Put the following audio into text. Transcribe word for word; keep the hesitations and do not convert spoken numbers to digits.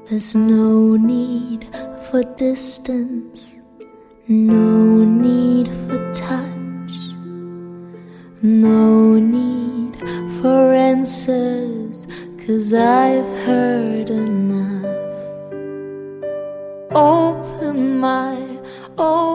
There's no need for distance, no need for touch, no need for answers, 'cause I've heard enough. Open my, open